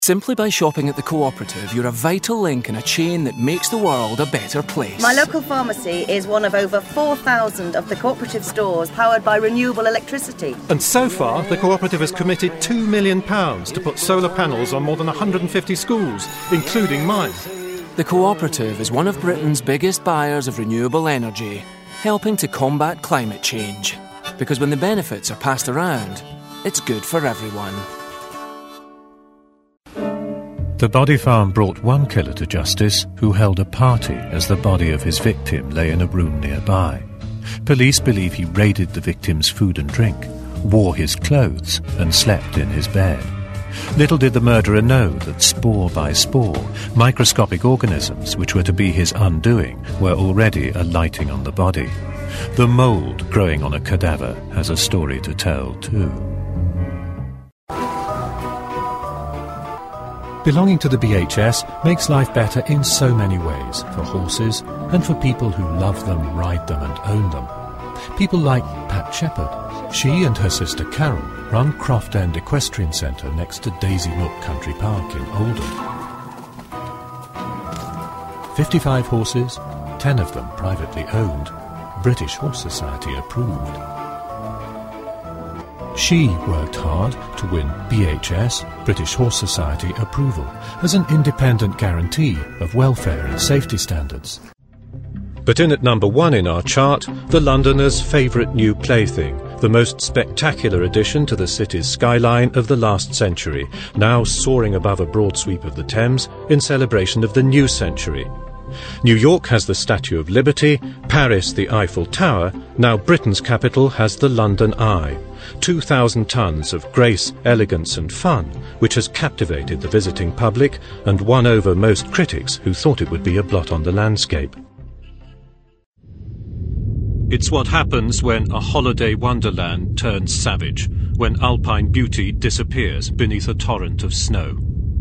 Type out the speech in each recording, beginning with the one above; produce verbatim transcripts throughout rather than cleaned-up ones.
Simply by shopping at the Cooperative, you're a vital link in a chain that makes the world a better place. My local pharmacy is one of over four thousand of the Cooperative stores powered by renewable electricity. And so far, the Cooperative has committed two million pounds to put solar panels on more than one hundred fifty schools, including mine. The Cooperative is one of Britain's biggest buyers of renewable energy, helping to combat climate change. Because when the benefits are passed around, it's good for everyone. The Body Farm brought one killer to justice who held a party as the body of his victim lay in a room nearby. Police believe he raided the victim's food and drink, wore his clothes and slept in his bed. Little did the murderer know that spore by spore, microscopic organisms which were to be his undoing were already alighting on the body. The mould growing on a cadaver has a story to tell too. Belonging to the B H S makes life better in so many ways, for horses and for people who love them, ride them and own them. People like Pat Shepherd. She and her sister Carol run Croft End Equestrian Centre next to Daisy Nook Country Park in Oldham. fifty-five horses, ten of them privately owned, British Horse Society approved. She worked hard to win B H S, British Horse Society approval, as an independent guarantee of welfare and safety standards. But in at number one in our chart, the Londoner's favourite new plaything, the most spectacular addition to the city's skyline of the last century, now soaring above a broad sweep of the Thames in celebration of the new century. New York has the Statue of Liberty, Paris the Eiffel Tower, now Britain's capital has the London Eye. two thousand tonnes of grace, elegance and fun, which has captivated the visiting public and won over most critics who thought it would be a blot on the landscape. It's what happens when a holiday wonderland turns savage, when alpine beauty disappears beneath a torrent of snow.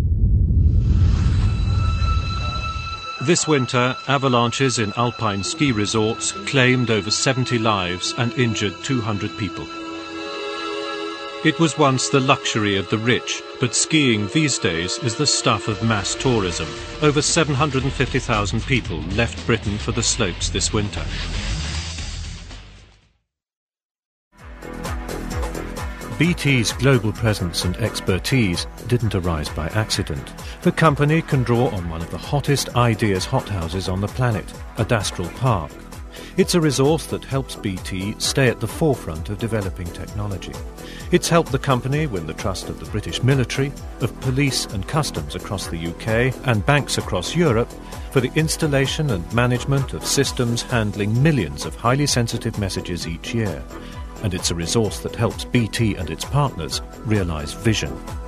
This winter, avalanches in alpine ski resorts claimed over seventy lives and injured two hundred people. It was once the luxury of the rich, but skiing these days is the stuff of mass tourism. Over seven hundred fifty thousand people left Britain for the slopes this winter. B T's global presence and expertise didn't arise by accident. The company can draw on one of the hottest ideas hothouses on the planet, Adastral Park. It's a resource that helps B T stay at the forefront of developing technology. It's helped the company win the trust of the British military, of police and customs across the U K and banks across Europe for the installation and management of systems handling millions of highly sensitive messages each year. And it's a resource that helps B T and its partners realise vision.